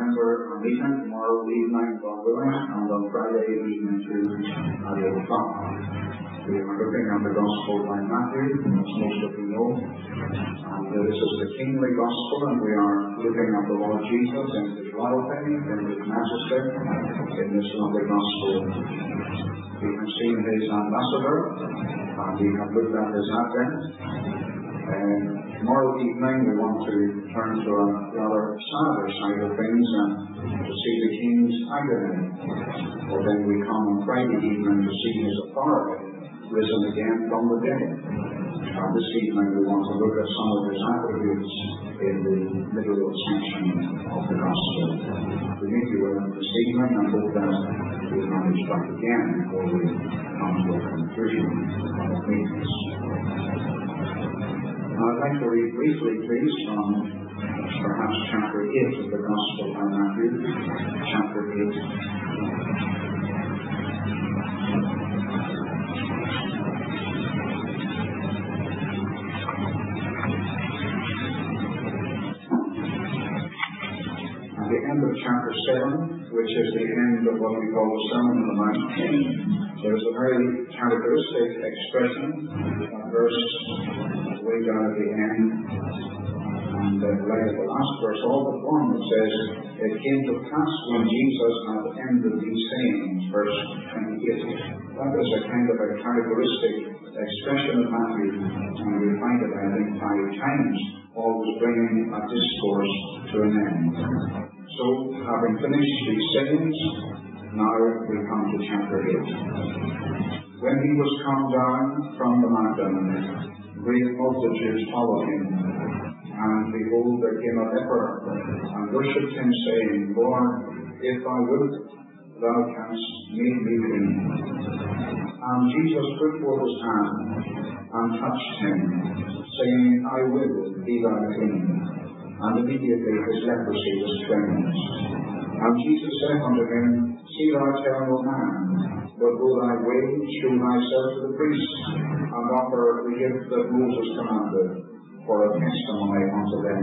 remember our meeting tomorrow evening, God willing, and on Friday evening too at 8 o'clock. We are looking at the Gospel by Matthew, as most of you know. And this is the kingly Gospel, and we are looking at the Lord Jesus in His royalty, in His majesty, in this lovely Gospel. We have seen His ambassador, and we have looked at His advent. Tomorrow evening we want to turn to a rather sadder side of things and to see the King's agony. But then we come on Friday evening to see His authority risen again from the dead. This evening we want to look at some of His attributes in the middle section of the Gospel. We meet you with Him this evening and hope that we'll manage back again before we come to a conclusion of the meetings. I'd like to read briefly, please, from perhaps chapter 8 of the Gospel by Matthew, chapter 8. At the end of chapter 7, which is the end of what we call the Sermon on the Mount, there's a very characteristic expression, a verse way down at the end, and right at the last verse, all but one, that says, "It came to pass when Jesus had ended these sayings," verse 28. That is a kind of a characteristic expression of Matthew, and we find it, I think, 5 times, always bringing a discourse to an end. So, having finished these sayings, now we come to chapter 8. When He was come down from the mountain, great multitudes followed Him. And behold, there came a leper, and worshipped Him, saying, "Lord, if Thou wilt, Thou canst make me clean." And Jesus put forth His hand, and touched him, saying, "I will, be thou clean." And immediately his leprosy was cleansed. And Jesus said unto him, "See thou tell no man, but go thy way, shew thyself to the priest, and offer the gift that Moses commanded, for a testimony unto them."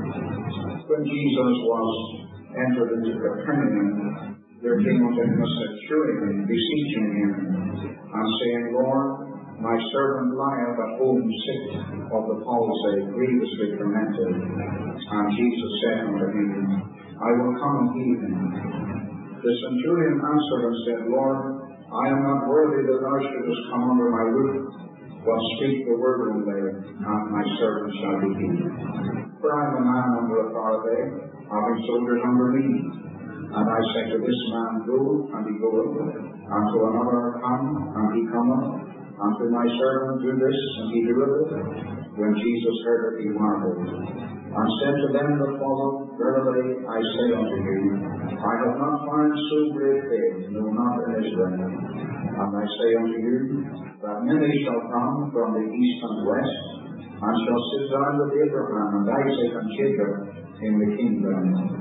When Jesus was entered into Capernaum, there came unto him a centurion, beseeching him, and saying, "Lord, my servant lieth at home sick of the palsy, grievously tormented." And Jesus said unto him, "I will come and heal him." The centurion answered and said, "Lord, I am not worthy that thou shouldest come under my roof, but speak the word only, and my servant shall be healed. For I am a man under authority, having soldiers under me. And I say to this man, Go, and he goeth, and to another, Come, and he cometh, and to my servant, Do this, and he doeth it." When Jesus heard it, he marveled, and said to them that followed, "Verily I say unto you, I have not found so great faith, no, not in Israel. And I say unto you, that many shall come from the east and west, and shall sit down with Abraham and Isaac and Jacob in the kingdom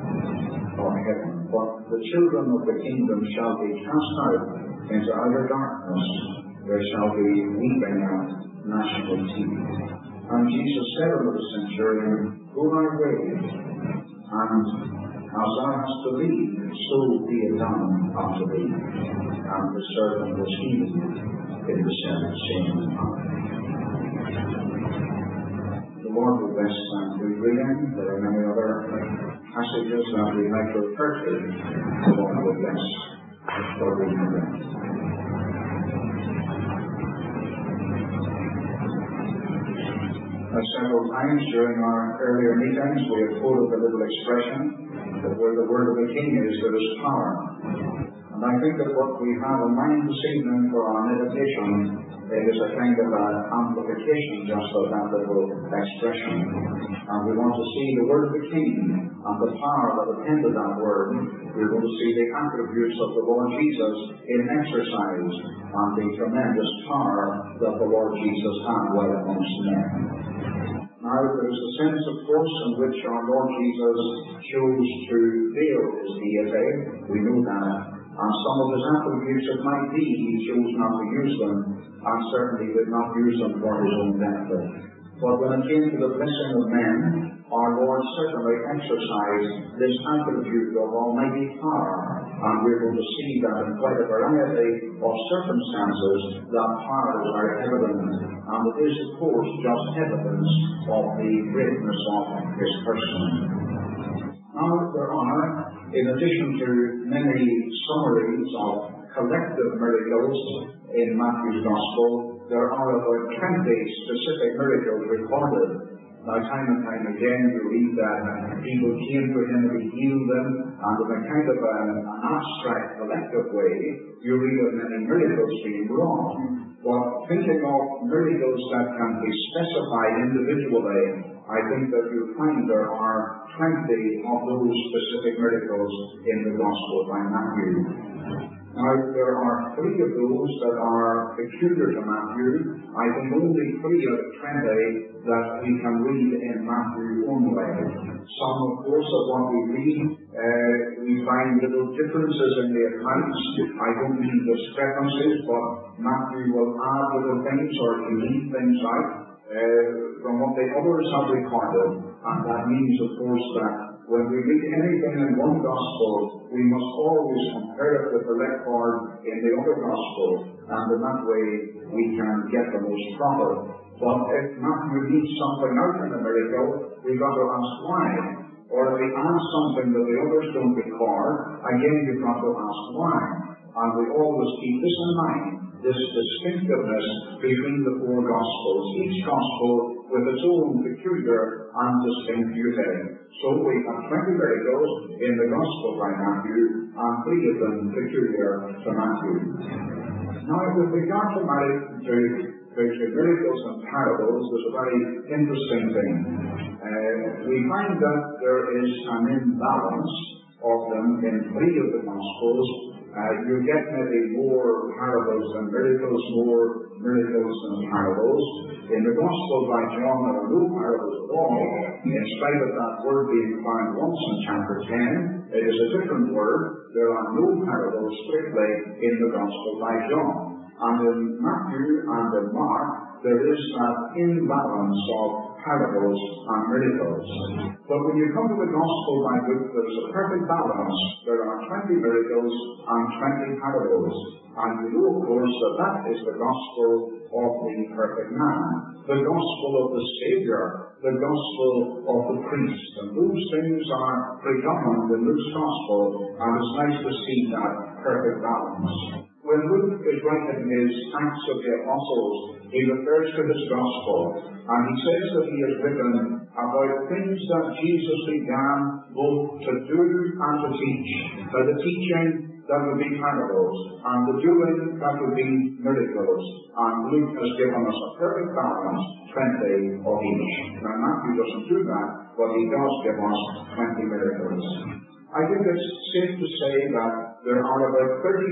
of heaven. But the children of the kingdom shall be cast out into outer darkness. There shall be weeping and gnashing of teeth." And Jesus said unto the centurion, "Go thy way, and as thou hast believed, so be it done unto thee." And the servant was healed in the same hour. The Lord will bless and we reading. There are many other passages that we might refer to. The Lord will bless for reading them. Several times during our earlier meetings we have quoted the little expression that where the word of the King is, there is power. And I think that what we have in mind this evening for our meditation is a kind of an amplification just of that little expression. And we want to see the word of the King and the power that attended that word. We're going to see the attributes of the Lord Jesus in exercise and the tremendous power that the Lord Jesus had while amongst men. Now, there is a sense, of course, in which our Lord Jesus chose to veil His deity. We know that. And some of His attributes, it might be, He chose not to use them, and certainly did not use them for His own benefit. But when it came to the blessing of men, our Lord certainly exercise this attribute of almighty power. And we're going to see that in quite a variety of circumstances that power is very evident. And it is, of course, just evidence of the greatness of his person. Now, there are, in addition to many summaries of collective miracles in Matthew's Gospel, there are about 20 specific miracles recorded. Now, time and time again, we read that people came to him and he healed them, and in a kind of an abstract, collective way, you read of many miracles being wrought. But thinking of miracles that can be specified individually, I think that you'll find there are 20 of those specific miracles in the Gospel by Matthew. Now, there are 3 of those that are peculiar to Matthew. I think only 3 out of 20 that we can read in Matthew only. Some, of course, of what we read, we find little differences in the accounts. I don't mean discrepancies, but Matthew will add little things or leave things out from what the others have recorded. And that means, of course, that when we read anything in one Gospel, we must always compare it with the record in the other Gospel, and in that way we can get the most profit. But if Matthew leaves something out in a miracle, we've got to ask why. Or if he adds something that the others don't record, again you've got to ask why. And we always keep this in mind, this distinctiveness between the 4 Gospels, each Gospel with its own peculiar and distinct beauty. So we have 20 miracles in the Gospel by Matthew, and 3 of them peculiar to Matthew. Now, with regard to miracles and parables, there's a very interesting thing. We find that there is an imbalance of them in 3 of the Gospels. You get maybe more parables than miracles, more miracles than parables. In the Gospel by John, there are no parables at all. In spite of that word being found once in chapter 10, it is a different word. There are no parables strictly in the Gospel by John. And in Matthew and in Mark, there is that imbalance of parables and miracles. But when you come to the Gospel by Luke, there is a perfect balance. There are 20 miracles and 20 parables. And you know, of course, that that is the Gospel of the perfect man, the Gospel of the Savior, the Gospel of the priest. And those things are predominant in Luke's Gospel, and it's nice to see that perfect balance. When Luke is writing his Acts of the Apostles, he refers to his Gospel, and he says that he has written about things that Jesus began both to do and to teach. Now, the teaching, that would be parables, and the doing, that would be miracles. And Luke has given us a perfect balance, 20 of each. Now, Matthew doesn't do that, but he does give us 20 miracles. I think it's safe to say that there are about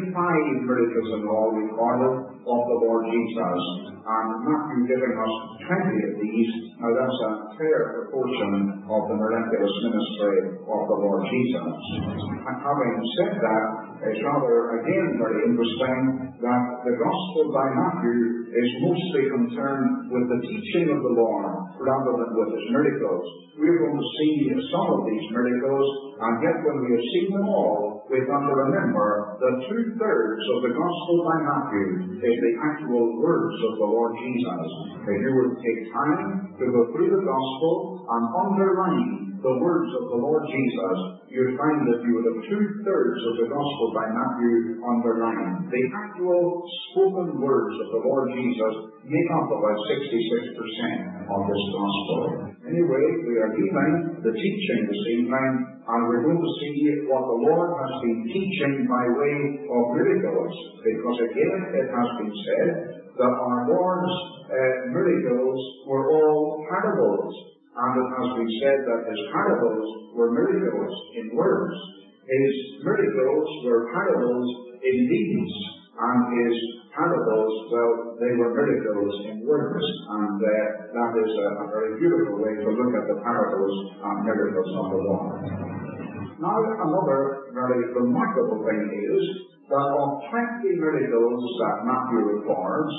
35 miracles in all recorded of the Lord Jesus, and Matthew giving us 20 of these. Now that's a fair proportion of the miraculous ministry of the Lord Jesus. And having said that, it's rather, again, very interesting that the Gospel by Matthew is mostly concerned with the teaching of the Lord rather than with his miracles. We're going to see some of these miracles, and yet when we have seen them all, we've got to remember that 2/3 of the Gospel by Matthew is the actual words of the Lord Jesus. If you would take time to go through the Gospel and underline the words of the Lord Jesus, you'd find that you would have 2/3 of the Gospel by Matthew underlined. The actual spoken words of the Lord Jesus make up about 66% of this Gospel. Anyway, we are leaving the teaching this evening, and we're going to see what the Lord has been teaching by way of miracles, because again it has been said that our Lord's miracles were all parables, and it has been said that his parables were miracles in words. His miracles were parables in deeds, and his parables, well, they were miracles in words, and that is a very beautiful way to look at the parables and miracles of the Lord. Now, another very remarkable thing is that of 20 miracles that Matthew records,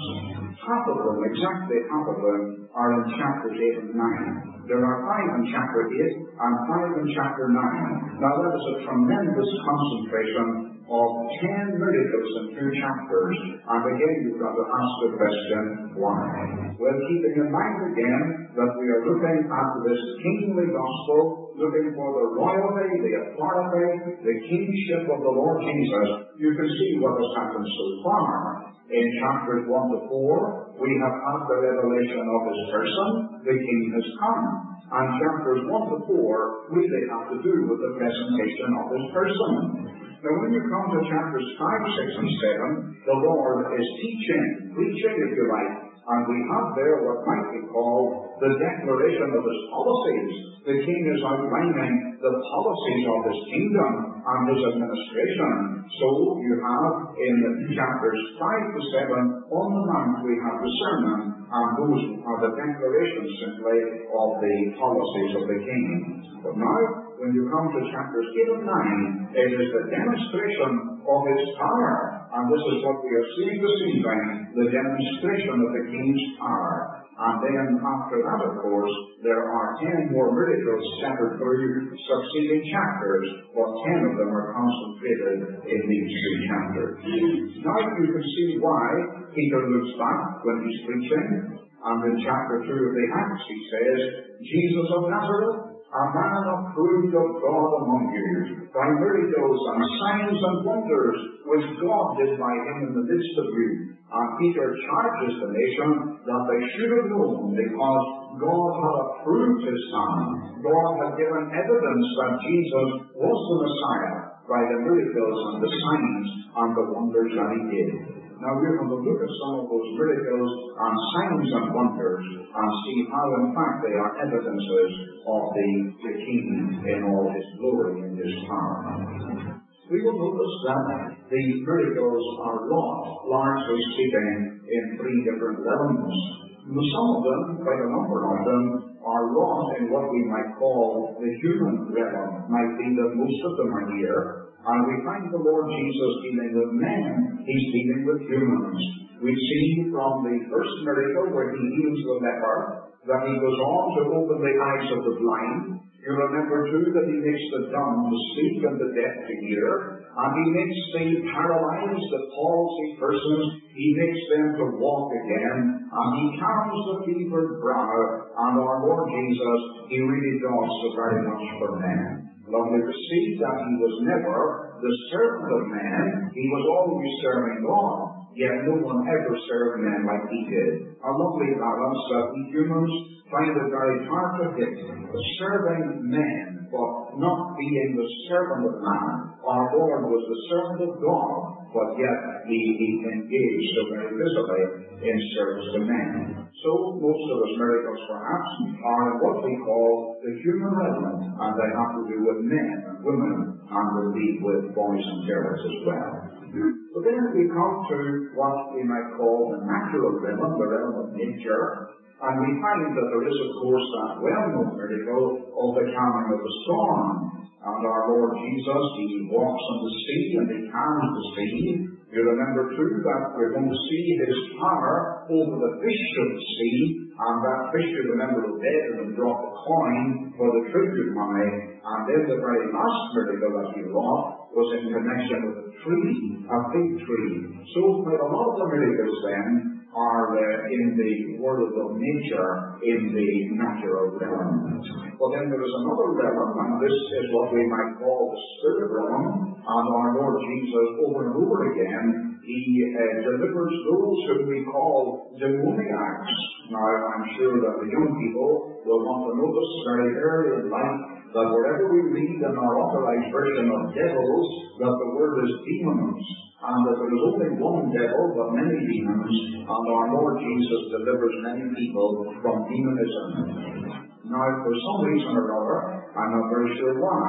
exactly half of them, are in chapters 8 and 9. There are 5 in chapter 8 and 5 in chapter 9. Now, that is a tremendous concentration of 10 miracles in 2 chapters. And again, you've got to ask the question, why? Well, keeping in mind again that we are looking at this kingly gospel, looking for the royalty, the authority, the kingship of the Lord Jesus, you can see what has happened so far. In chapters 1 to 4, we have had the revelation of his person, the king has come. And chapters 1 to 4 really have to do with the presentation of his person. Now, when you come to chapters 5, 6, and 7, the Lord is teaching, preaching, if you like, and we have there what might be called the declaration of his policies. The king is outlining the policies of his kingdom and his administration. So you have in chapters 5 to 7, on the mount we have the sermon, and those are the declarations simply of the policies of the king. But now, when you come to chapters 8 and 9, it is the demonstration of his power. And this is what we are seeing this evening, the demonstration of the king's power. And then after that, of course, there are 10 more miracles scattered through succeeding chapters, but 10 of them are concentrated in these 3 chapters. Now you can see why Peter looks back when he's preaching, and in chapter 2 of the Acts he says, Jesus of Nazareth, a man approved of God among you, by miracles and signs and wonders which God did by him in the midst of you. And Peter charges the nation that they should have known, because God had approved his Son. God had given evidence that Jesus was the Messiah by the miracles and the signs and the wonders that he did. Now we're going to look at some of those miracles and signs and wonders and see how in fact they are evidences of the King in all his glory and his power. We will notice that the miracles are wrought, largely speaking, in 3 different realms. Some of them, quite a number of them, are wrought in what we might call the human realm. Might be that most of them are here. And we find the Lord Jesus dealing with men. He's dealing with humans. We see from the first miracle where he heals the leper that he goes on to open the eyes of the blind. You remember too that he makes the dumb to speak and the deaf to hear. And he makes the paralyzed, the palsy persons, he makes them to walk again. And he calms the fevered brow. And our Lord Jesus, he really does so very much for men. Lovely to see that he was never the servant of man. He was always serving God. Yet no one ever served men like he did. A lovely balance that we humans find it very hard to hit. Serving men, but not being the servant of man. Our Lord was the servant of God, but yet he engaged so very visibly in service to men. So most of his miracles perhaps are in what we call the human realm, and they have to do with men and women, and indeed with boys and girls as well. But then we come to what we might call the natural realm, the realm of nature, and we find that there is, of course, that well-known miracle of the calming of the storm. And our Lord Jesus, he walks on the sea and he calms the sea. You remember too that we're going to see his power over the fish of the sea, and that fish, you remember, obeyed and dropped a coin for the tribute money. And then the very last miracle that he wrought was in connection with a tree, a big tree. So quite a lot of the miracles then are in the world of nature, in the natural realm. But then there is another realm, and this is what we might call the spirit realm. And our Lord Jesus, over and over again, he delivers those whom we call demoniacs. Now, I'm sure that the young people will want to notice very early in life that wherever we read in our authorized version of devils, that the word is demons, and that there is only one devil, but many demons, and our Lord Jesus delivers many people from demonism. Now, for some reason or other, I'm not very sure why,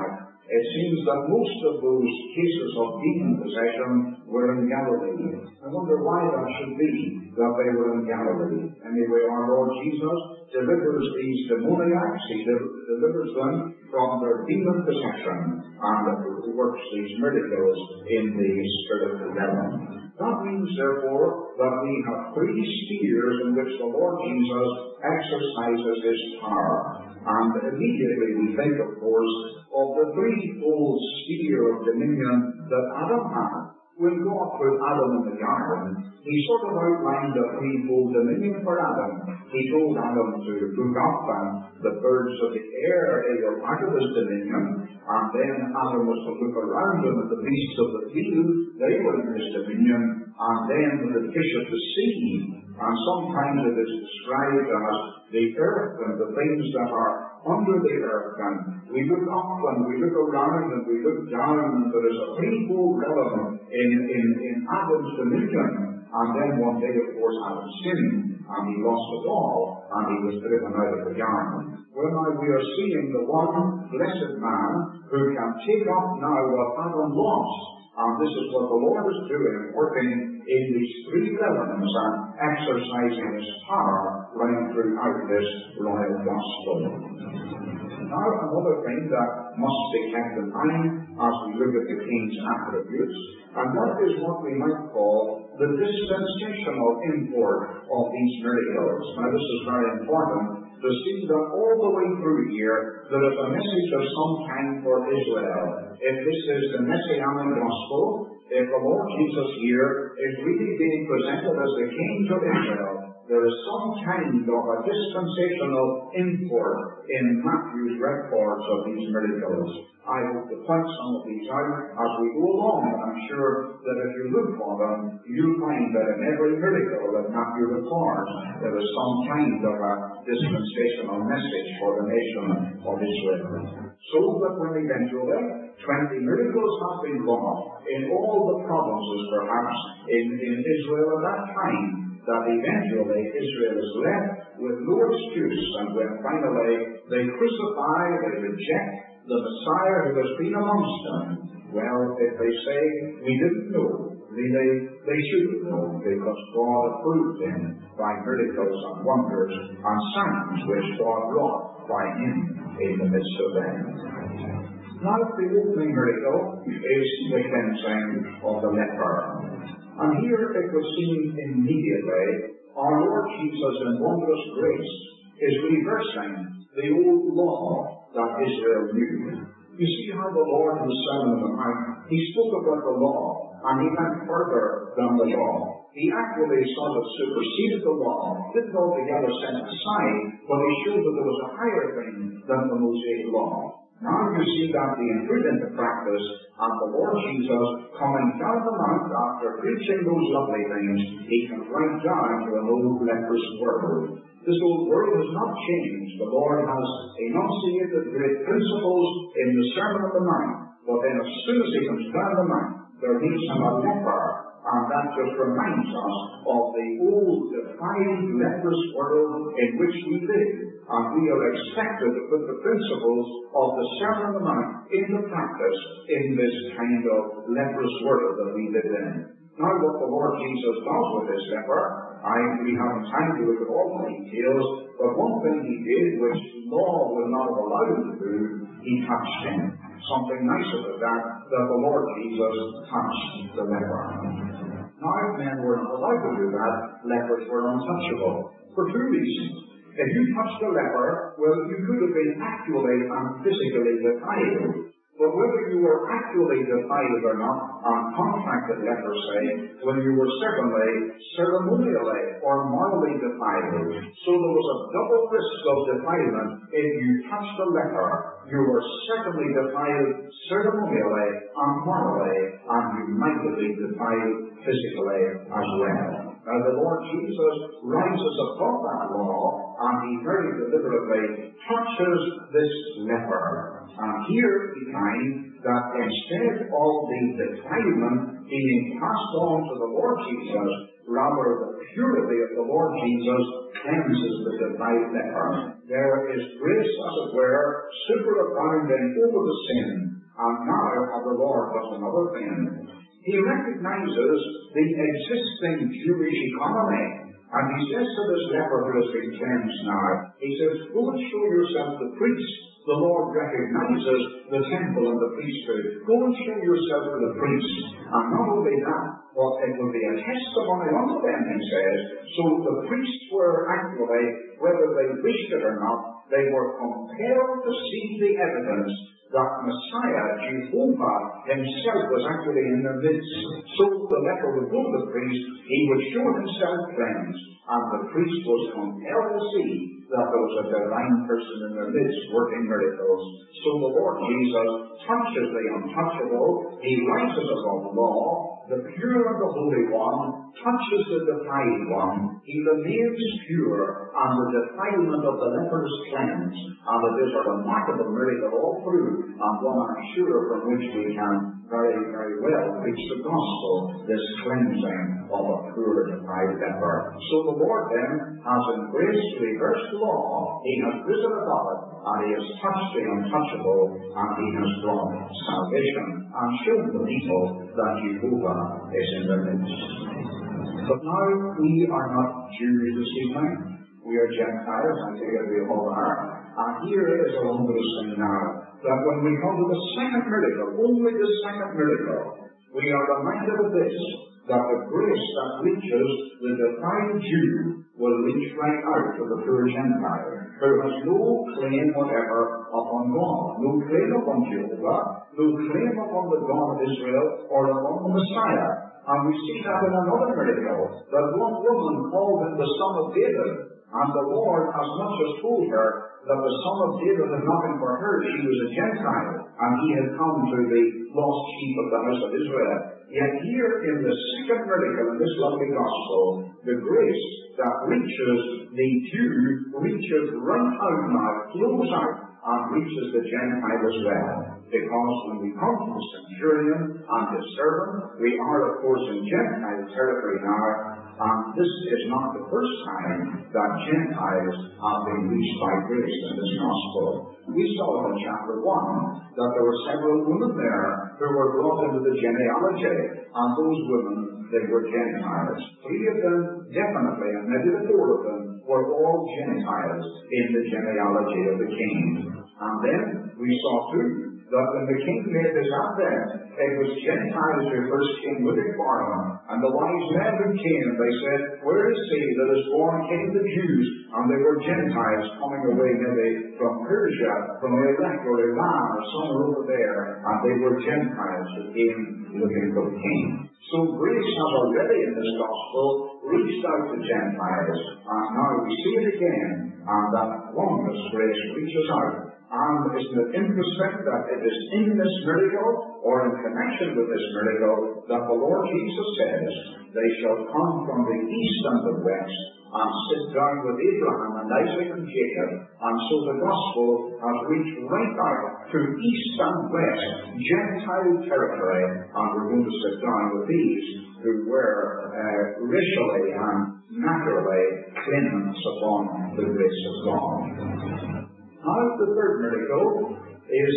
It seems that most of those cases of demon possession were in Galilee. I wonder why that should be, that they were in Galilee. Anyway, our Lord Jesus delivers these demoniacs. He delivers them from their demon possession and works these miracles in the spiritual realm. That means, therefore, that we have three spheres in which the Lord Jesus exercises his power. And immediately we think, of course, of the threefold sphere of dominion that Adam had. When God put Adam in the garden, he sort of outlined a threefold dominion for Adam. He told Adam to look up and the birds of the air, they were part of his dominion. And then Adam was to look around him at the beasts of the field, they were in his dominion. And then the fish of the sea. And sometimes it is described as the earth and the things that are under the earth. And we look up and we look around and we look down, and there is a threefold realm in Adam's dominion. And then one day, of course, Adam sinned, and he lost it all, and he was driven out of the garden. Well, now we are seeing the one blessed man who can take up now what Adam lost. And this is what the Lord is doing, working in these three realms and exercising his power right throughout this royal gospel. Now, another thing that must be kept in mind as we look at the king's attributes, and that is what we might call the dispensational import of these miracles. Now, this is very important to see that all the way through here, there is a message of some kind for Israel. If this is the Messianic gospel, if the Lord Jesus here is really being presented as the King of Israel, there is some kind of a dispensational import in Matthew's records of these miracles. I hope to point some of these out as we go along, and I'm sure that if you look for them, you'll find that in every miracle that Matthew records, there is some kind of a dispensational message for the nation of Israel. So that when eventually 20 miracles have been wrought in all the provinces, perhaps, in Israel at that time, that eventually Israel is left with no excuse, and when finally they crucify, they reject the Messiah who has been amongst them, well, if they say, we didn't know, really, they should have known, because God approved them by miracles and wonders and signs which God wrought by him in the midst of them. Now, the opening miracle is the cleansing of the leper. And here it would seem immediately our Lord Jesus in wondrous grace is reversing the old law that Israel knew. You see how the Lord in the Sermon on the Mount, he spoke about the law, and he went further than the law. He actually sort of superseded the law, didn't altogether set it aside, but he showed that there was a higher thing than the Mosaic law. Now you see that being put into practice, and the Lord Jesus coming down the mount after preaching those lovely things, he comes right down to an old leprous world. This old world has not changed. The Lord has enunciated great principles in the Sermon on the Mount, but then as soon as he comes down the mount, there meets him a leper, and that just reminds us of the old, defiled, leprous world in which we live. And we are expected to put the principles of the Sermon on the Mount into practice in this kind of leprous world that we live in. Now, what the Lord Jesus does with this leper, we haven't time to look at all the details, but one thing he did, which law would not have allowed him to do, he touched him. Something nice about that the Lord Jesus touched the leper. Now, if men were not allowed to do that, lepers were untouchable, for two reasons. If you touched a leper, well, you could have been actually and physically defiled. But whether you were actually defiled or not, on contracted lepers say, when you were certainly ceremonially or morally defiled. So there was a double risk of defilement. If you touched a leper, you were certainly defiled ceremonially and morally, and you might have been defiled physically as well. Now the Lord Jesus rises above that law, and he very deliberately touches this leper. And here we find that instead of the defilement being passed on to the Lord Jesus, rather the purity of the Lord Jesus cleanses the defiled leper. there is grace, as it were, superabounding over the sin. And now the Lord does another thing. He recognizes the existing Jewish economy. And he says to this leper who has been cleansed now, he says, go and show yourself to the priest. The Lord recognizes the temple and the priesthood. Go and show yourself to the priest. And not only that, but it will be a testimony unto them, he says. So the priests were actually, whether they wished it or not, they were compelled to see the evidence that Messiah, Jehovah himself, was actually in their midst. So the leper would go to the priest, he would show himself cleansed, and the priest was compelled to see that there was a divine person in their midst working miracles. So the Lord Jesus touches the untouchable, he rises above law, the pure and the Holy One touches the defiled one, he remains pure, and the defilement of the leper is cleansed. And it is a remarkable miracle all through, and one I'm sure from which we can very, very well preach the gospel, this cleansing of a poor defiled leper. So the Lord then has embraced reversed law, he has risen above it, and he has touched the untouchable, and he has brought salvation, and shown the people that Jehovah is in their midst. But now we are not Jews this evening. We are Gentiles, I think we all are. And here is a wondrous thing now, that when we come to the second miracle, only the second miracle, we are reminded of this, that the grace that reaches the defiled Jew will reach right out to the poor Gentile, who has no claim whatever upon God, no claim upon Jehovah, no claim upon the God of Israel, or upon the Messiah. And we see that in another miracle, that one woman called him the Son of David, and the Lord as much as told her that the Son of David had nothing for her. She was a Gentile, and he had come to the lost sheep of the house of Israel. Yet here in the second miracle in this lovely gospel, the grace that reaches the Jew reaches right out now, flows out, and reaches the Gentile as well. Because when we come to the centurion and his servant, we are of course in Gentile territory now, and this is not the first time that Gentiles have been reached by grace in this gospel. We saw in chapter 1 that there were several women there who were brought into the genealogy, and those women, they were Gentiles. 3 of them definitely, and maybe the 4 of them, were all Gentiles in the genealogy of the king. And then we saw too that when the king made his advent, it was Gentiles who first came looking for him. And the wise men who came, they said, where is he that is born king of the Jews? And they were Gentiles coming away maybe from Persia, from Iraq or Iran or somewhere over there. And they were Gentiles who came looking for the king. So grace has already in this gospel reached out to Gentiles. And now we see it again. And that wondrous grace reaches out. And isn't it interesting that it is in this miracle, or in connection with this miracle, that the Lord Jesus says, they shall come from the east and the west, and sit down with Abraham and Isaac and Jacob. And so the gospel has reached right out to east and west, Gentile territory, and we're going to sit down with these who were racially and naturally claimants upon the grace of God. Now the third miracle is,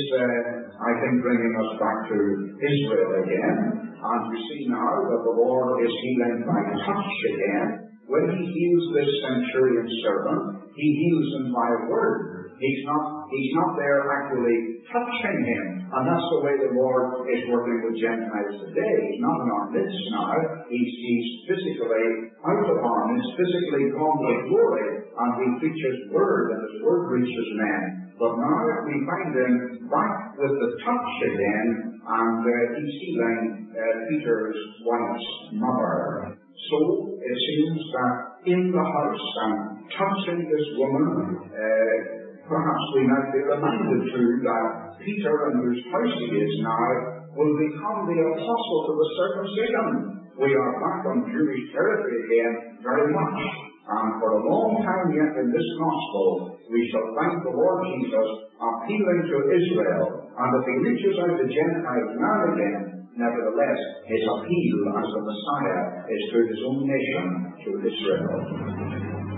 I think, bringing us back to Israel again. And we see now that the Lord is healing by touch again. When he heals this centurion's servant, he heals him by a word. He's not there actually touching him. And that's the way the Lord is working with Gentiles today. He's not in our midst now. He's physically out of our midst, physically gone to glory, and we preach his word, and his word reaches men. But now we find him back with the touch again, and he's healing Peter's wife's mother. So it seems that in the house and touching this woman, perhaps we might be reminded too that Peter, in whose house he is now, will become the apostle to the circumcision. We are back on Jewish territory again very much. And for a long time yet in this gospel, we shall find the Lord Jesus appealing to Israel. And if he reaches out to Gentiles now and again, nevertheless, his appeal as the Messiah is to his own nation, to Israel.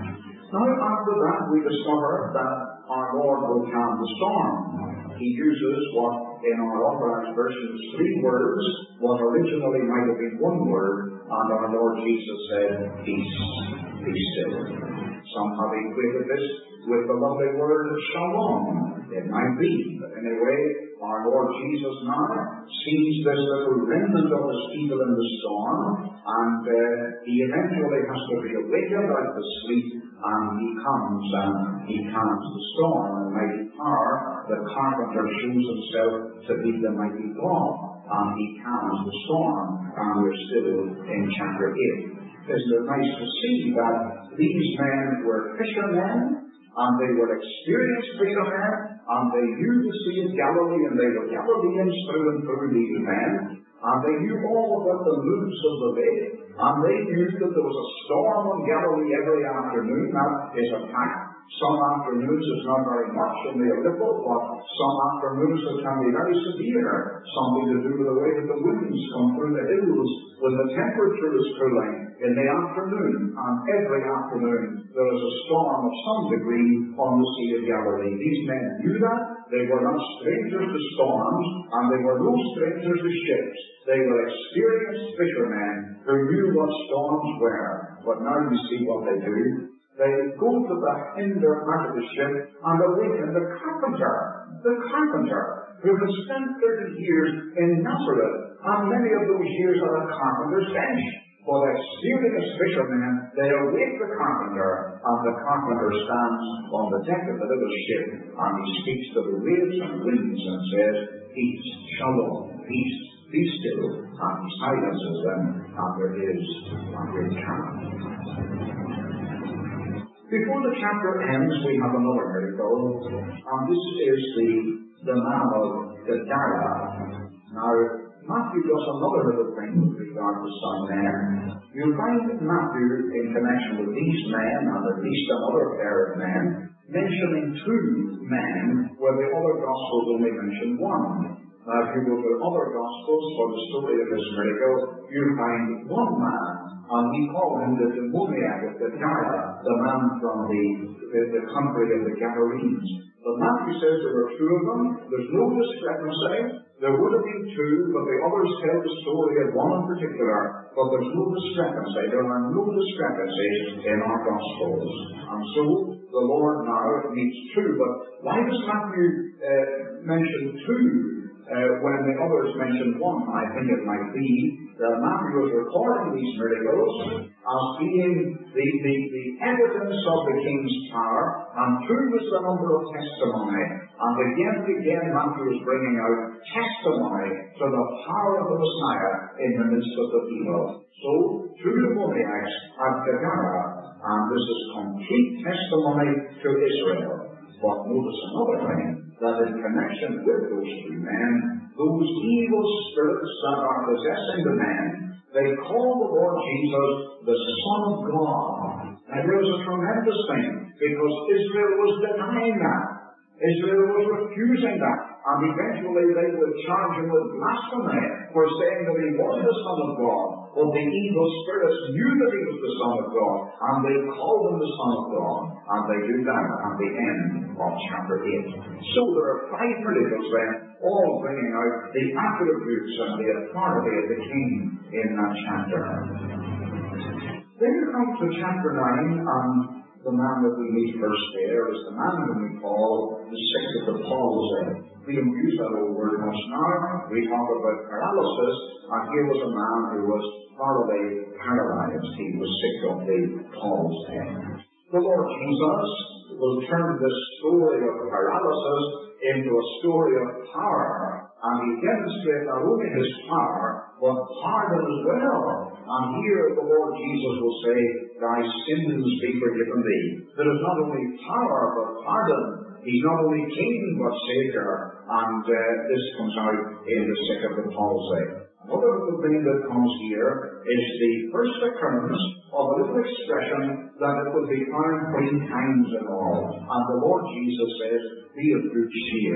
Now, after that, we discover that our Lord will calm the storm. He uses what in our Authorized Version is 3 words, what originally might have been 1 word, and our Lord Jesus said, peace, be still. Some have equated this with the lovely word shalom. It might be, but anyway, our Lord Jesus now sees this little remnant of his people in the storm, and he eventually has to be awakened out of the sleep, and he comes and he calms the storm. And mighty power, the carpenter shows himself to be the mighty God, and he calms the storm, and we're still in chapter 8. Isn't it nice to see that these men were fishermen, and they were experienced fishermen, and they knew the Sea of Galilee, and they were Galileans through and through, these men, and they knew all about the moves of the lake, and they knew that there was a storm on Galilee every afternoon. That is a fact. Some afternoons it's not very much, only a little, but some afternoons it can be very severe. Something to do with the way that the winds come through the hills when the temperature is cooling in the afternoon. And every afternoon there is a storm of some degree on the Sea of Galilee. These men knew that. They were not strangers to storms, and they were no strangers to ships. They were experienced fishermen who knew what storms were. But now you see what they do. They go to the hinder part of the ship and awaken the carpenter who has spent 30 years in Nazareth, and many of those years at a carpenter's bench. But experienced fishermen, they awake the carpenter, and the carpenter stands on the deck of the little ship, and he speaks to the waves and winds and says, peace, shalom, peace, be still, and he silences them, and there is a great calm. Before the chapter ends, we have another miracle, and this is the man of Gadara. Now, Matthew does another little thing with regard to some men. You'll find Matthew, in connection with these men, and at least another pair of men, mentioning 2 men, where the other Gospels only mention 1. Now, if you go to other Gospels for the story of this miracle, you'll find 1 man, and we call him the demoniac of Gadara, the man from the country of the Gadarenes. But Matthew says there were 2 of them. There's no discrepancy. There would have been 2, but the others tell the story of 1 in particular. But there's no discrepancy. There are no discrepancies in our Gospels. And so the Lord now meets 2. But why does Matthew mention 2? When the others mentioned 1, I think it might be that Matthew is recording these miracles as being the evidence of the king's power, and 2 was the number of testimony. And again Matthew is bringing out testimony to the power of the Messiah in the midst of the people. So, 2 demoniacs at Gadara, and this is complete testimony to Israel. But notice another thing, that in connection with those 2 men, those evil spirits that are possessing the men, they call the Lord Jesus the Son of God. And there was a tremendous thing, because Israel was denying that. Israel was refusing that. And eventually they would charge him with blasphemy for saying that he was the Son of God. But the evil spirits knew that he was the Son of God, and they called him the Son of God. And they do that at the end of chapter 8. So there are 5 miracles then, all bringing out the attributes and the authority of the King in that chapter. Then you come to chapter 9, and the man that we meet first there is the man whom we call the sick of the palsy. We don't use that old word much now. We talk about paralysis, and here was a man who was thoroughly paralyzed. He was sick of the palsy. The Lord Jesus will turn this story of paralysis into a story of power, and he demonstrates not only his power, but pardon as well. And here the Lord Jesus will say, thy sins be forgiven thee. There is not only power, but pardon. He's not only King, but Savior. And this comes out in the sick of the palsy. Another little thing that comes here is the first occurrence of a little expression that it will be found 3 times in all. And the Lord Jesus says, be of good cheer.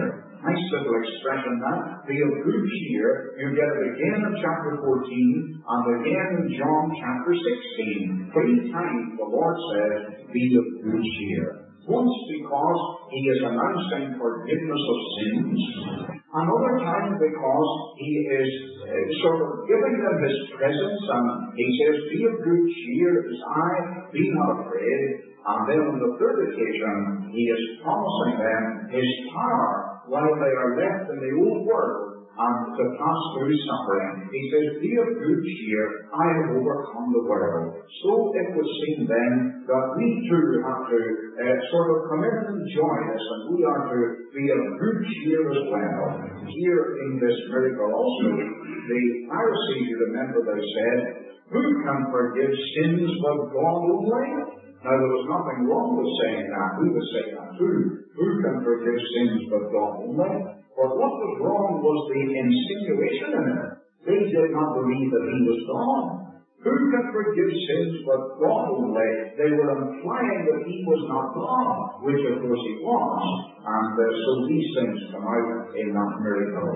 Nice little expression that. Be of good cheer. You get it again in chapter 14 and again in John chapter 16. 3 times the Lord says, be of good cheer. Once because he is announcing forgiveness of sins. Another time because he is sort of giving them his presence, and he says, be of good cheer, it is I, be not afraid. And then on the third occasion, he is promising them his power while they are left in the old world and to pass through suffering. He says, be of good cheer, I have overcome the world. So it would seem then that we too have to sort of come in and join us, and we are to be of good cheer as well. Here in this miracle also, the Pharisees, you remember, they said, who can forgive sins but God only? Now, there was nothing wrong with saying that. We would say that too. Who can forgive sins but God only? But what was wrong was the insinuation in it. They did not believe that he was God. Who can forgive sins but God only? They were implying that he was not God, which of course he was. And so these things come out in that miracle.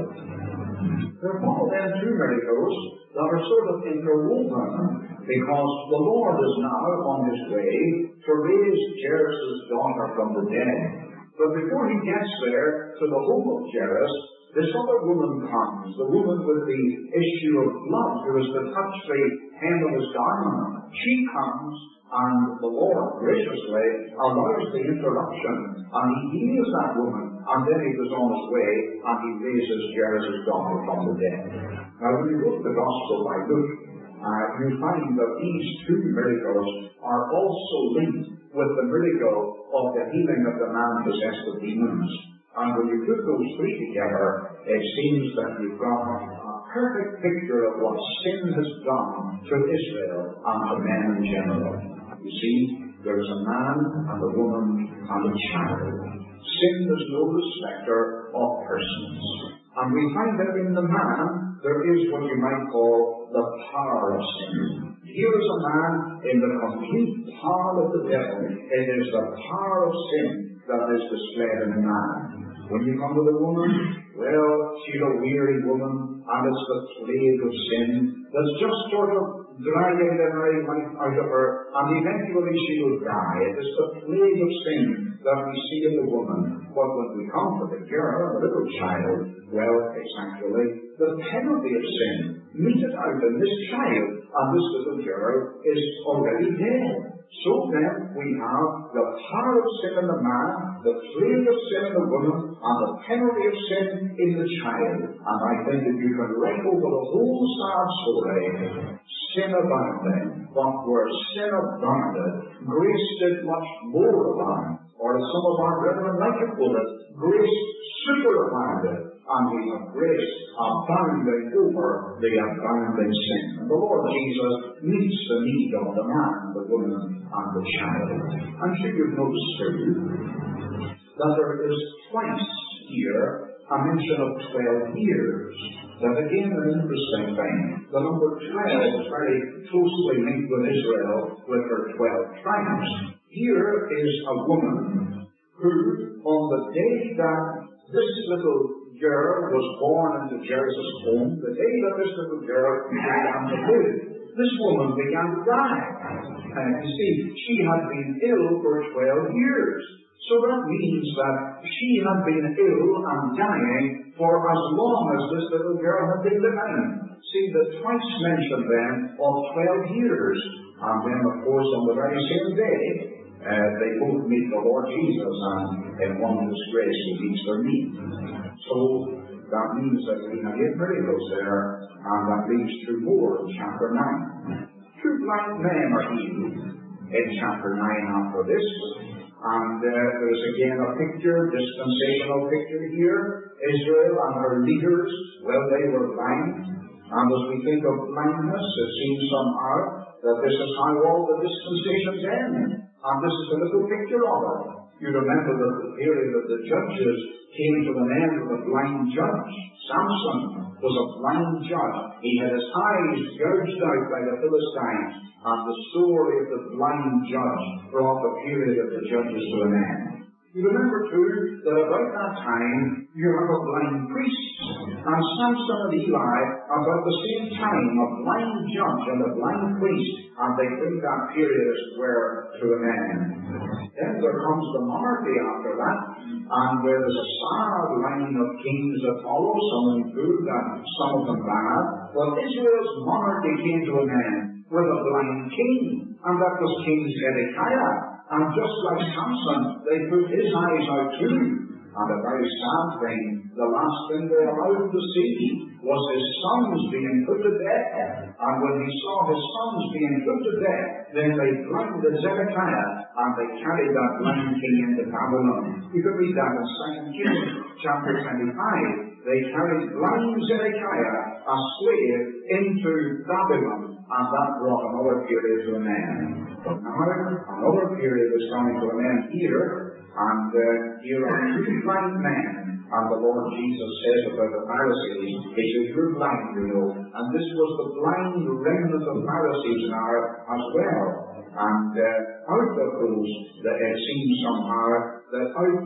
There follow then 2 miracles that are sort of interwoven, because the Lord is now on his way to raise Jairus' daughter from the dead. But before he gets there to the home of Jairus, this other woman comes, the woman with the issue of blood, who is to touch the hem of his garment. She comes, and the Lord graciously allows the interruption, and he heals that woman, and then he goes on his way, and he raises Jairus' daughter from the dead. Now, when you look at the Gospel by Luke, you find that these 2 miracles are also linked with the miracle of the healing of the man possessed with demons. And when you put those 3 together, it seems that you've got a perfect picture of what sin has done to Israel and to men in general. You see, there is a man and a woman and a child. Sin is no respecter of persons. And we find that in the man, there is what you might call the power of sin. Here is a man in the complete power of the devil. It is the power of sin that is displayed in a man. When you come to the woman, well, she's a weary woman, and it's the plague of sin that's just sort of dragging the very life out of her, and eventually she will die. It is the plague of sin that we see in the woman. But when we come to the girl, the little child, well, it's actually the penalty of sin meted out in this child, and this little girl is already dead. So then we have the power of sin in the man, the plague of sin in the woman, and the penalty of sin in the child. And I think that you can write over the whole sad story, sin abounding, but where sin abounded, grace did much more abound. Or as some of our brethren like to put it, grace superabounded. And we have grace abounding over the abounding sin. And the Lord Jesus meets the need of the man, the woman, and the child. I'm sure you've noticed too that there is twice here a mention of 12 years. That again an interesting thing. The number 12 is very closely linked with Israel, with her 12 tribes. Here is a woman who, on the day that this little girl was born into Jairus' home, the day that this little girl began to live, this woman began to die. You see, she had been ill for 12 years. So that means that she had been ill and dying for as long as this little girl had been living. See, the twice mentioned then of 12 years. And then, of course, on the very same day, they both meet the Lord Jesus, and in one of his grace he meets their need. So that means that we have 8 miracles there, and that leads to more in chapter 9. 2 blind men are healed in chapter 9 after this. And there's again a picture, dispensational picture here. Israel and her leaders, well, they were blind. And as we think of blindness, it seems somehow that this is how all the dispensations end. And this is a little picture of it. You remember that the period of the judges came to an end with a blind judge. Samson was a blind judge. He had his eyes gouged out by the Philistines, and the story of the blind judge brought the period of the judges to an end. You remember too that about that time you have a blind priest. And Samson and Eli, about the same time, a blind judge and a blind priest, and they bring that period as it were to an end. Then there comes the monarchy after that, and there is a sad line of kings that follow, some good and some of them bad. Well, Israel's monarchy came to an end with a blind king, and that was King Zedekiah. And just like Samson, they put his eyes out too. And a very sad thing, the last thing they allowed to see was his sons being put to death. And when he saw his sons being put to death, then they blinded Zedekiah, and they carried that blind king into Babylon. You can read that in 2 Kings chapter 25. They carried blind Zedekiah, a slave, into Babylon, and that brought another period to an end. But now, another period is coming to an end here. And here are two blind men, and the Lord Jesus says about the Pharisees, he says, you're blind, you know. And this was the blind remnant of Pharisees now as well. And out of those, that it seems somehow, that out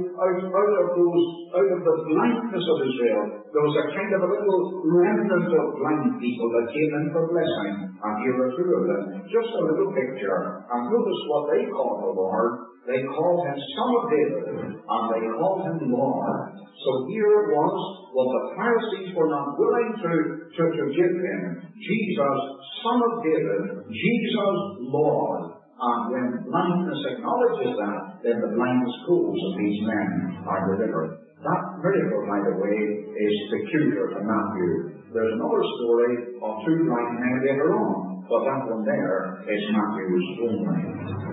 of the blindness of Israel, there was a kind of a little remnant of blind people that came in for blessing. And here are two of them. Just a little picture. And notice what they call the Lord. They called him Son of David, and they called him Lord. So here it was, what the Pharisees were not willing to give him, Jesus, Son of David, Jesus, Lord. And when blindness acknowledges that, then the blindness goes and these men are delivered. That miracle, by the way, is peculiar to Matthew. There's another story of two blind men later on, but that one there is Matthew's only.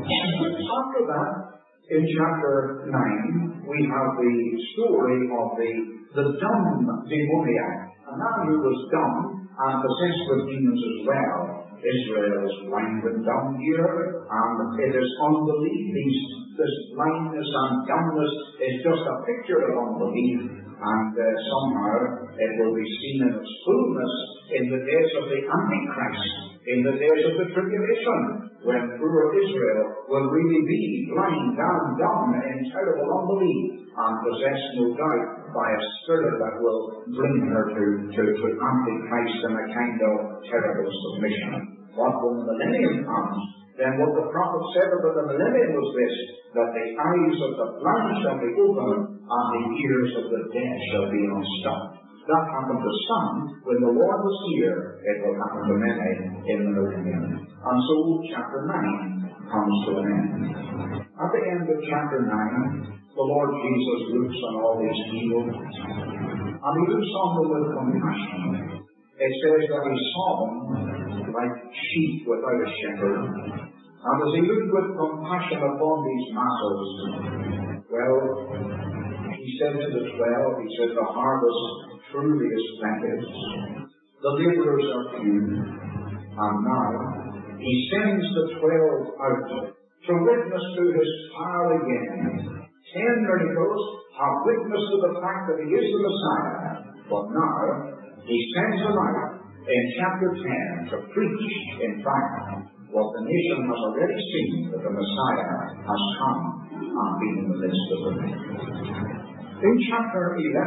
After that, in chapter 9, we have the story of the dumb demoniac. A man who was dumb and possessed with demons as well. Israel is blind and dumb here, and it is unbelief. This blindness and dumbness is just a picture of unbelief, and somehow it will be seen in its fullness in the days of the Antichrist, in the days of the tribulation, when poor Israel will really be blind and dumb in terrible unbelief, and possessed, no doubt, by a spirit that will bring her to Antichrist in a kind of terrible submission. But when the millennium comes, then what the prophet said about the millennium was this, that the eyes of the blind shall be opened, and the ears of the deaf shall be unstopped. That happened to some when the Lord was here. It will happen to many in the millennium. And so chapter 9 comes to an end. At the end of chapter 9, the Lord Jesus looks on all these people, and he looks on them with compassion. It says that he saw them like sheep without a shepherd. And as he looked with compassion upon these masses, well, he said to the 12, he said, the harvest truly is plenteous, the laborers are few, and now he sends the 12 out to witness to his power again. 10 miracles have witnessed to the fact that he is the Messiah, but now he sends them out in chapter 10 to preach, in fact, what the nation has already seen, that the Messiah has come and been in the midst of them. In chapter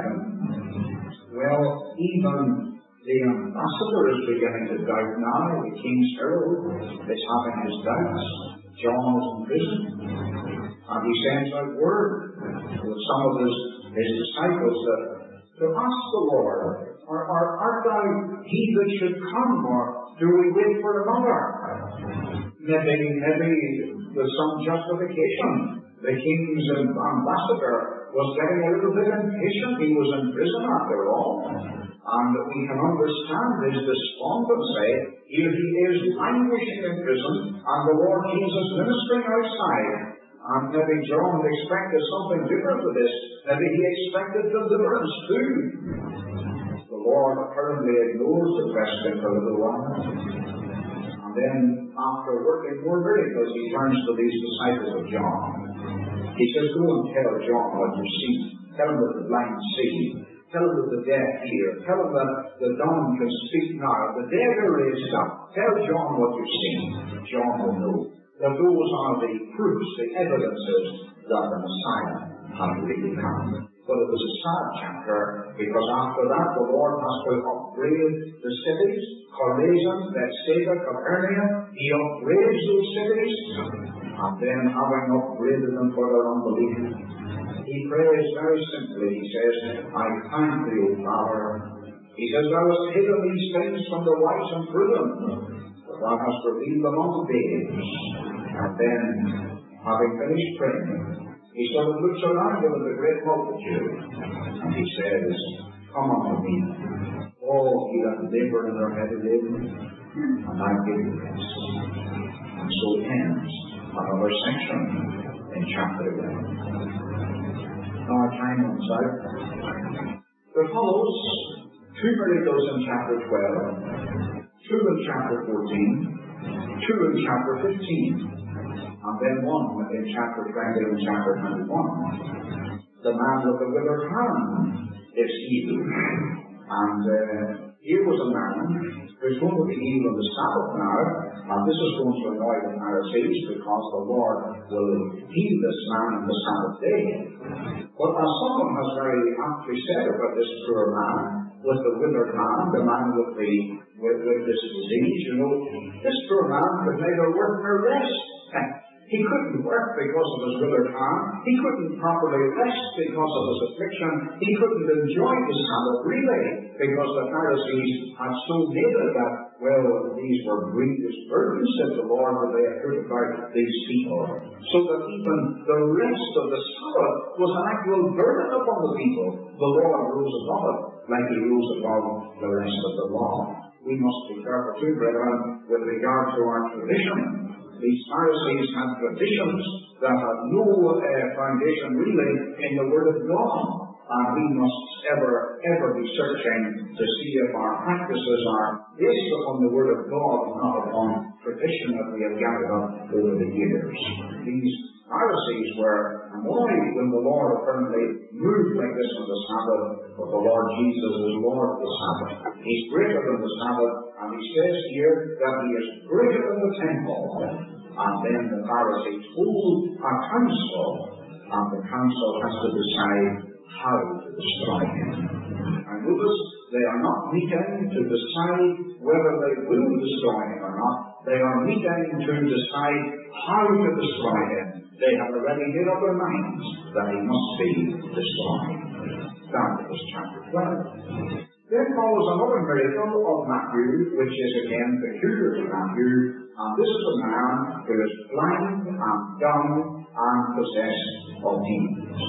11, well, even the ambassador is beginning to doubt now. The king's herald is having his doubts. John is in prison, and he sends out word with some of his disciples to ask the Lord, art thou he that should come, or do we wait for another? Maybe with some justification. The king's ambassador was getting a little bit impatient. He was in prison after all. And we can understand his despondency. Here he is languishing in prison, and the Lord Jesus ministering outside. And maybe John had expected something different to this. Maybe he expected deliverance too. The Lord apparently ignores the question for a little while. And then, after working more miracles, he turns to these disciples of John. He says, go and tell John what you see. Tell him that the blind see. Tell him that the deaf hear. Tell him that the dumb can speak now. The dead are raised up. Tell John what you've seen. John will know that those are the proofs, the evidences that the Messiah has really come. But it was a sad chapter, because after that the Lord has to upgrade the cities. Chorazin, Bethsaida, Capernaum, He upgrades those cities, and then having upgraded them for their unbelief, He prays very simply. He says, I thank Thee, O Father. He says, Thou hast hidden these things from the wise and prudent, but Thou hast revealed them unto babes. And then, having finished praying, He sort of looks around him at the great multitude, and He says, Come unto me, all ye that labor and are heavy laden, and I give you rest. And so ends another section in chapter 11. Now our time runs out. There follows 2 miracles in chapter 12, 2 in chapter 14, 2 in chapter 15. And then 1 in chapter 20 and chapter 21. The man with the withered hand is healed. And here was a man who's going to be healed on the Sabbath now. And this is going to annoy the Pharisees, because the Lord will heal this man on the Sabbath day. But as someone has very aptly said about this poor man with the withered hand, the man with this disease, this poor man could neither work nor rest. He couldn't work because of his withered hand. He couldn't properly rest because of his affliction. He couldn't enjoy the Sabbath really, because the Pharisees had so made it that, well, these were grievous burdens, said the Lord, that they had put about these people. So that even the rest of the Sabbath was an actual burden upon the people. The Lord rose above it, like He rose above the rest of the law. We must be careful too, brethren, with regard to our tradition. These Pharisees had traditions that had no foundation really in the Word of God. And we must ever be searching to see if our practices are based upon the Word of God, not upon tradition that we have gathered up over the years. These Pharisees were annoyed when the Lord apparently moved like this on the Sabbath, but the Lord Jesus is Lord of the Sabbath. He's greater than the Sabbath, and He says here that He is greater than the temple. And then the Pharisees hold a council, and the council has to decide how to destroy Him. And notice, they are not meeting to decide whether they will destroy Him or not. They are meeting to decide how to destroy Him. They have already made up their minds that He must be destroyed. That was chapter 12. Then follows another miracle of Matthew, which is again peculiar to Matthew. And this is a man who is blind and dumb and possessed of demons.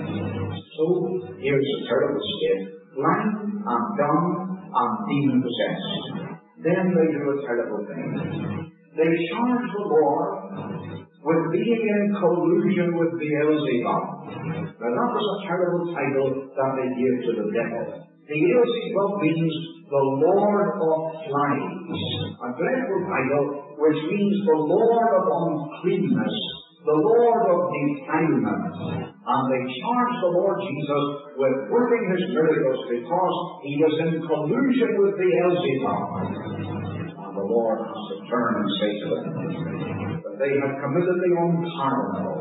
So here's a terrible state: blind and dumb and demon possessed. Then they do a terrible thing. They charge the Lord with being in collusion with Beelzebub. Now that was a terrible title that they gave to the devil. Beelzebub means the Lord of Flies, a dreadful title which means the Lord of uncleanness, the Lord of defilement. And they charge the Lord Jesus with working His miracles because He was in collusion with Beelzebub. And the Lord has to turn and say to them that they have committed the unpardonable.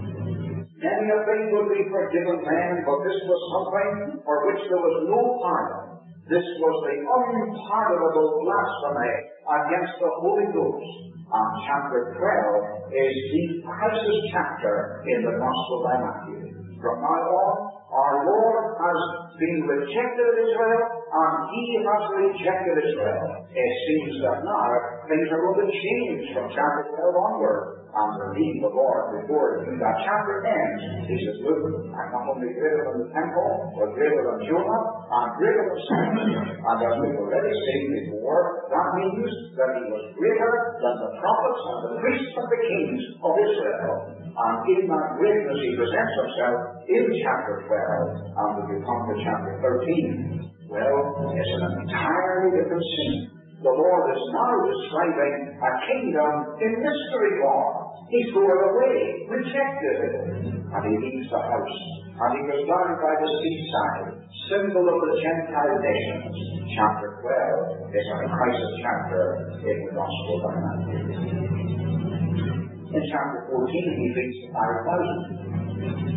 Many a thing would be forgiven man, but this was something for which there was no pardon. This was the unpardonable blasphemy against the Holy Ghost. And chapter 12 is the crisis chapter in the Gospel by Matthew. From now on, our Lord has been rejected in Israel, and He has rejected Israel. It seems that now things are going to change from chapter 12 onward. And to leave the Lord before that chapter ends, He says, look, I'm not only greater than the temple, but greater than Jonah, and greater than Simon. And as we've already seen before, that means that He was greater than the prophets and the priests and the kings of Israel. And in that greatness He presents Himself in chapter 12, and when you come to chapter 13, well, it's an entirely different scene. The Lord is now describing a kingdom in mystery form. He threw it away, rejected it, and He leaves the house. And He goes down by the seaside, symbol of the Gentile nations. Chapter 12 is a crisis chapter in the Gospel by Matthew. In chapter 14, He feeds the 5,000.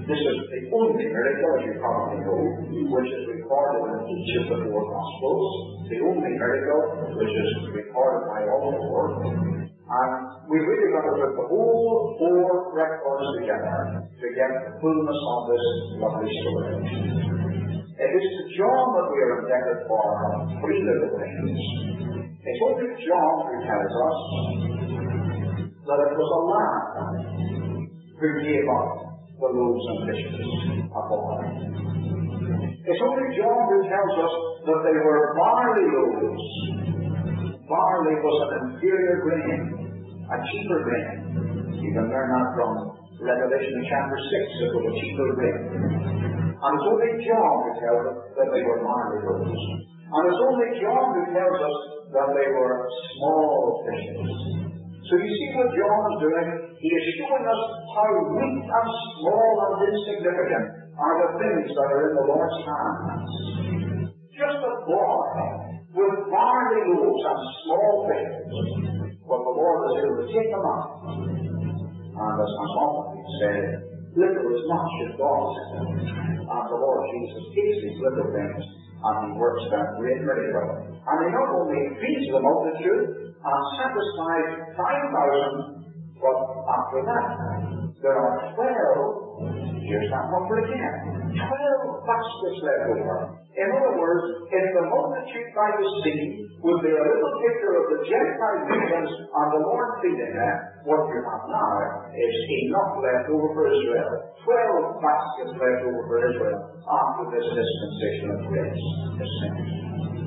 This is the only miracle, as you probably know, which is recorded in each of the four Gospels. The only miracle which is recorded by all four. And we really got to put the whole four records together to get the fullness of this lovely story. It is to John that we are indebted for three little things. It's only John who tells us that it was a lamb who gave up the loaves and fishes of water. It's only John who tells us that they were barley loaves. Barley was an inferior grain, a cheaper grain. You can learn that from Revelation chapter 6. It was a cheaper grain. And it's only John who tells us that they were barley loaves. And it's only John who tells us that they were small fishes. So you see what John is doing? He is showing us how weak and small and insignificant are the things that are in the Lord's hands. Just a boy with barley loaves and small fishes, but the Lord is able to take them up. And as has often been said, little is much in God's hand. And the Lord Jesus takes these little things and He works that great miracle. And He not only feeds the multitude and satisfies 5,000, but after that, there are 12. Here's that number again. 12 baskets left over. In other words, if the multitude by the sea would be a little picture of the Gentile nations and the Lord feeding them, what you have now is enough left over for Israel. 12 baskets left over for Israel after this dispensation of grace is finished.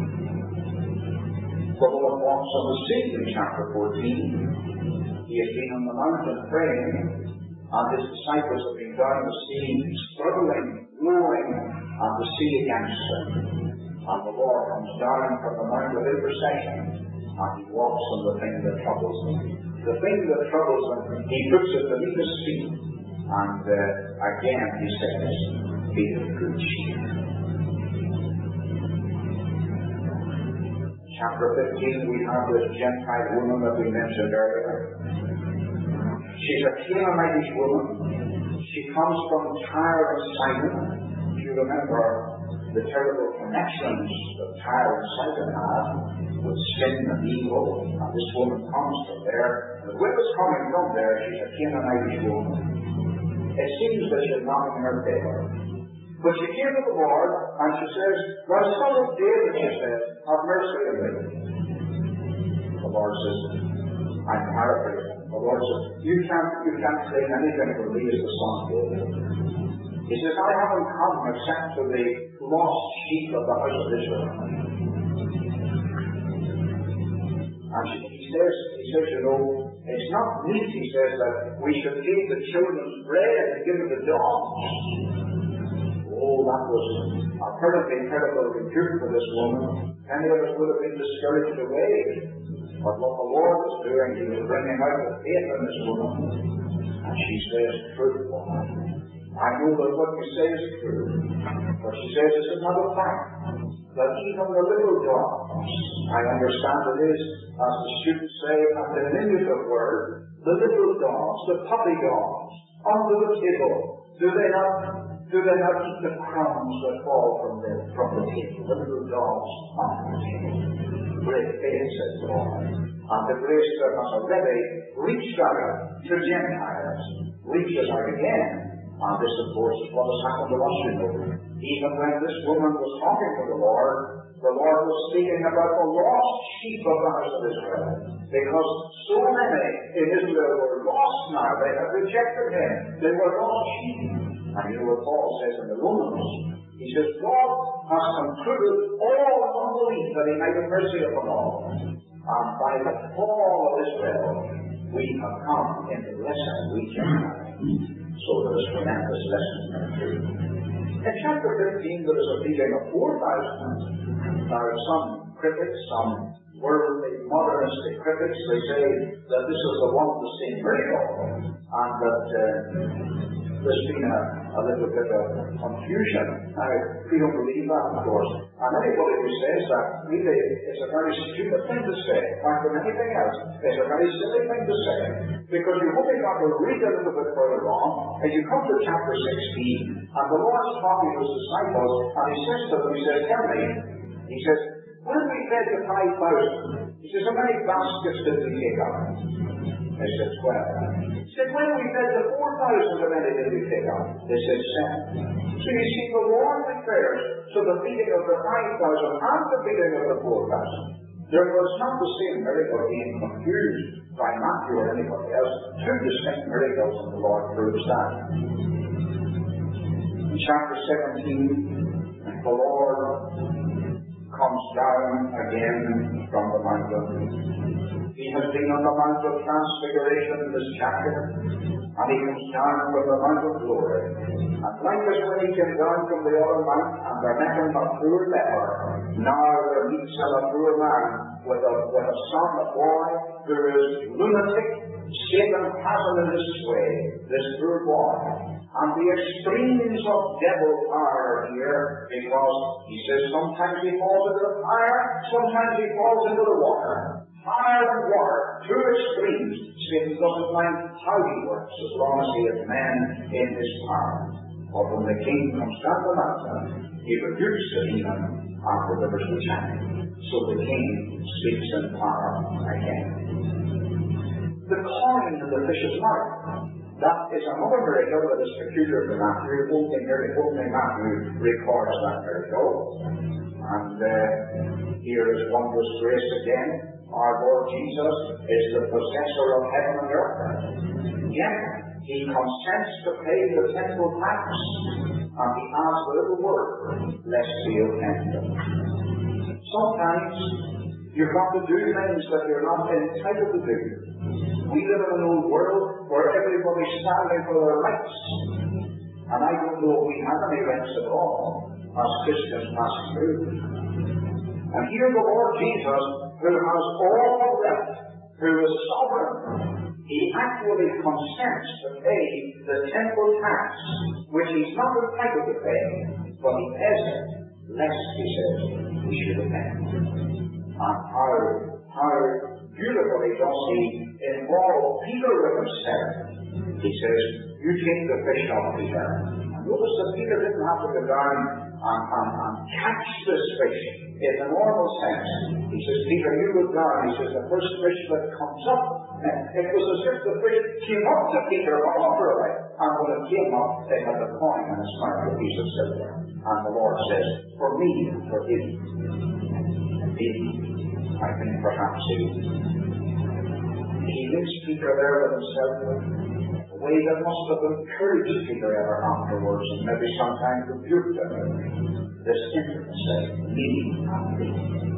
The Lord walks on the sea in chapter 14. He has been on the mountain praying, and His disciples have been down the sea, struggling, roaring, and the sea against them. And the Lord comes down from the mount of intercession, and He walks on the thing that troubles them. The thing that troubles them, He puts it beneath His feet, and again He says, "Be the good sheep." Chapter 15, we have this Gentile woman that we mentioned earlier. She's a Canaanitish woman. She comes from Tyre and Sidon. If you remember the terrible connections that Tyre and Sidon had with sin and evil, and this woman comes from there. The witness coming from there, she's a Canaanitish woman. It seems that she's not in her favor. But she came to the Lord, and she says, "Thou son of David," she says, "have mercy on me." The Lord says, I'm paraphrasing. The Lord says, you can't say anything for me as the son of David. He says, I haven't come except to the lost sheep of the house of Israel. And he says, you know, it's not meet, he says, that we should take the children's bread and give it to dogs. Oh, that was a perfectly incredible rebuke for this woman. Many of us would have been discouraged away. But what the Lord was doing, He was bringing out the faith in this woman. And she says, "True, woman. I know that what you say is true." But she says, "It's another fact that even the little dogs," I understand it is, as the students say, a diminutive word, the little dogs, the puppy dogs, under the table, do they not eat the crumbs that fall from the table? The little dogs under the table. Great faith, says the Lord. And the grace that has already reached out to Gentiles reaches out again. And this, of course, is what has happened to us, you know. Even when this woman was talking to the Lord was speaking about the lost sheep of the house of Israel. Because so many in Israel were lost now. They had rejected Him. They were lost sheep. And you know what Paul says in the Romans? He says, God has concluded all unbelief that He might have mercy upon all. And by the fall of Israel, we have come into lesser Gentiles. So there is tremendous lesson there. In chapter 15, there is a feeding of 4,000. Now, some critics, some worldly, modernistic critics, they say that this is the one of the same miracle, and that there's been a a little bit of confusion. Now, we don't believe that, of course. And anybody who says that really is a very stupid thing to say. Apart from anything else, it's a very silly thing to say. Because you've only got to read a little bit further on, and you come to chapter 16, and the Lord's talking to his disciples, and he says to them, he says, tell me, he says, when we fed the 5,000, he says, how many baskets did we take up? They said 12. He said, when we fed the 4,000, how many did we take up? They said 7. So you see, the Lord refers to the feeding of the 5,000 and the feeding of the 4,000. There was not the same miracle being confused by Matthew or anybody else. Two distinct miracles, and the Lord proves that. In chapter 17, the Lord comes down again from the mountain. He has been on the Mount of Transfiguration in this chapter, and he comes down from the Mount of Glory. And like as when he came down from the other mount, and there met him a poor leper, now there meets him a poor man with a son, a boy, who is lunatic. Satan has him in his sway, this poor boy. And the extremes of devil power here, because he says sometimes he falls into the fire, sometimes he falls into the water. Fire and water, two extremes. Satan doesn't mind how he works as long as he has men in his power. But when the king comes down the mountain, he rebukes the demon and delivers the child. So the king speaks in power again. The coin in the fish's mouth. That is another miracle that is peculiar to Matthew. Only Matthew records that miracle. And here is wondrous grace again. Our Lord Jesus is the possessor of heaven and earth. Yet, he consents to pay the temple tax, and he adds a little word, lest he offend them. Sometimes, you've got to do things that you're not entitled to do. We live in an old world where everybody's standing for their rights. And I don't know if we have any rights at all as Christians passing through. And here the Lord Jesus, who has all right, who is sovereign, he actually consents to pay the temple tax, which he's not entitled to pay, but he pays it, lest, he says, we should offend. And how beautifully does he involve Peter with himself. He says, you take the fish off, Peter. And notice that Peter didn't have to go down and catch this fish in the normal sense. He says, Peter, you go down. He says, the first fish that comes up, it was as if the fish came up to Peter literally. And when it came up, it had a coin in its mouth, a piece of silver. And the Lord says, for me and for him. I think perhaps he leaves Peter there with himself in a way that must have encouraged Peter ever afterwards, and maybe sometimes rebuked him. This intimacy, me and me.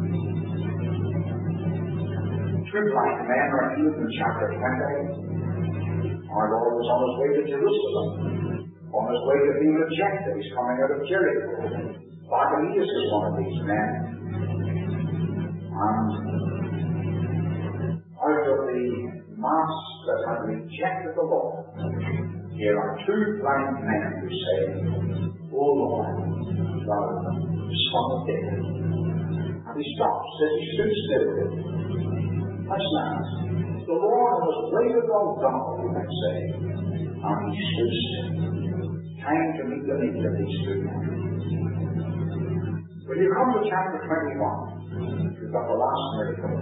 Two blind men are healed in chapter 20. Our Lord was on his way to Jerusalem, on his way to be rejected. He's coming out of Jericho. Bartimaeus is one of these men. And out of the mass that had rejected the Lord, here are two blind men who say, O Lord, thou Son of David. And he stops, says he stood still. That's nice. The Lord was waited on God, you might say, and he stood still. Time to meet the need of these two men. When you come to chapter 21, you've got the last miracle.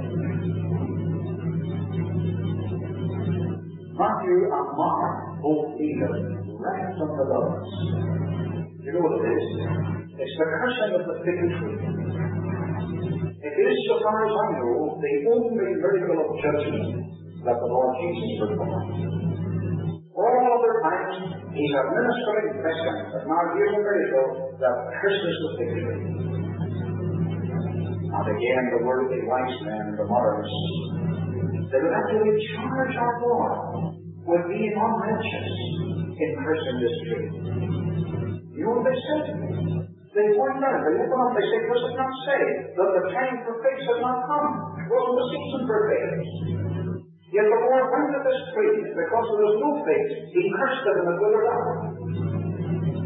Matthew and Mark both either rest on the loaves. You know what it is? It's the cursing of the fig tree. It is, so far as I know, the only miracle of judgment that the Lord Jesus performed. All other times, he's administering blessing, but now here's a miracle that curses the fig tree. And again, the worldly wise men, the modernists, they would actually charge our Lord with being unrighteous in cursing this tree. You know what they said? They point out, they look up, they say, does it not say that the time for figs had not come? It wasn't the season for figs. Yet the Lord went to this tree, because there was no figs, he cursed it and it withered out.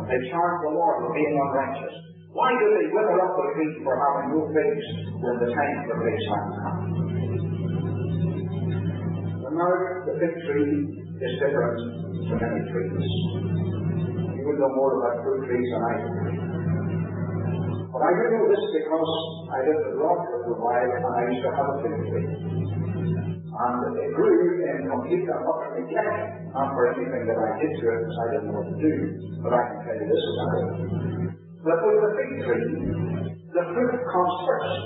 They charge the Lord with being unrighteous. Why do they wither up the tree for having no figs when the time for figs has come? Now, the fig tree is different to many trees. You will know more about fruit trees than I do. But I do know this because I lived abroad for a little while and I used to have a fig tree. And it grew in complete and utter neglect, not for anything that I did to it because I didn't know what to do. But I can tell you this about it. That with the fig tree, the fruit comes first.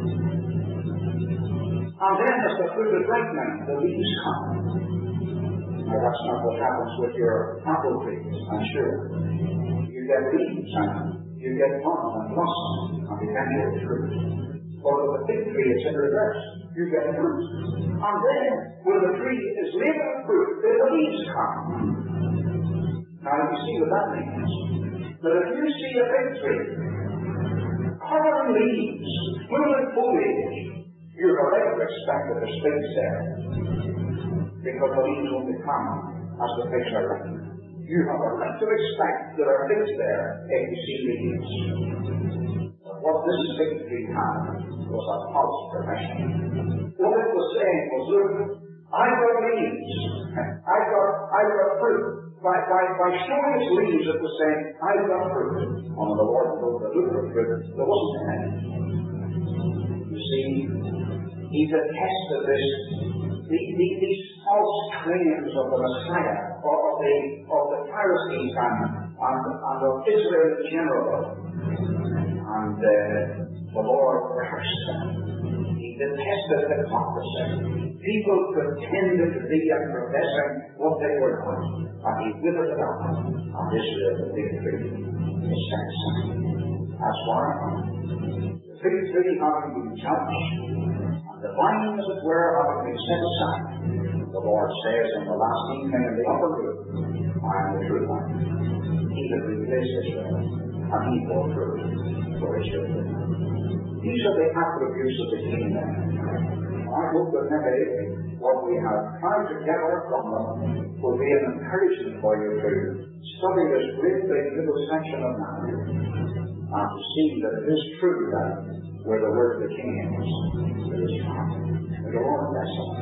And then as the fruit is ripening, the leaves come. Now that's not what happens with your apple trees, I'm sure. You get leaves and you get bud and blossom and eventually fruit. But with the fig tree it's in reverse. You get fruit. And then, when the tree is laden with fruit, the leaves come. Now you see what that means. That if you see a fig tree, covered in leaves, full of foliage, you have a right to expect that there's figs there. Because the leaves won't come as the figs are ripe. You have a right to expect that there are figs there if you see leaves. But what this fig tree had was a false profession. What it was saying was, look, I've got leaves. I've got fruit. By showing its leaves, it was saying, I've got fruit. On the Lord wrote the look of fruit, there wasn't any. You see, he detested these false claims of the Messiah, of the Pharisees and of Israel in general. And the Lord cursed them. He detested hypocrisy. People pretended to be and professing what they were not. And he withered it up. And Israel, the fig tree, is set aside. That's why the fig tree having been judged, and the vine, as it were, having been set aside, the Lord says in the last evening in the upper room, I am the true vine. He that replaced Israel, and he bore fruit for Israel. These are the attributes of the kingdom. I hope that maybe what we have tried to gather from them will be an encouragement for you to study this great big little section of Matthew and to see that it is true that where the word of the king is, it is found. May the Lord bless us.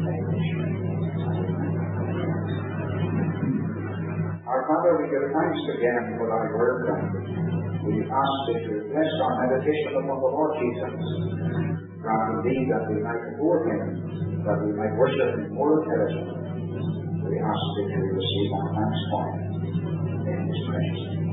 Our Father, we give thanks again for thy word, and we ask that you bless our meditation upon the Lord Jesus. Grant indeed that we might adore him, that we might worship him more intelligently. We ask that you receive our thanks for him in his praise.